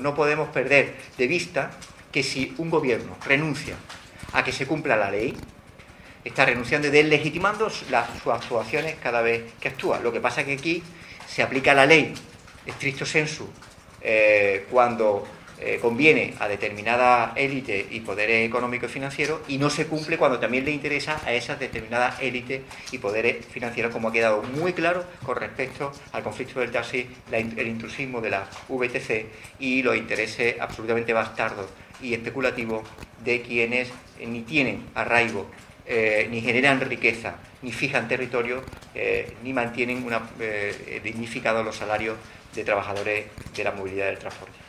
no podemos perder de vista que si un gobierno renuncia a que se cumpla la ley, está renunciando y deslegitimando sus actuaciones cada vez que actúa. Lo que pasa es que aquí se aplica la ley stricto sensu cuando conviene a determinada élite y poderes económicos y financieros, y no se cumple cuando también le interesa a esas determinadas élites y poderes financieros, como ha quedado muy claro con respecto al conflicto del taxi, el intrusismo de la VTC y los intereses absolutamente bastardos y especulativos de quienes ni tienen arraigo, ni generan riqueza, ni fijan territorio, ni mantienen dignificados los salarios de trabajadores de la movilidad del transporte.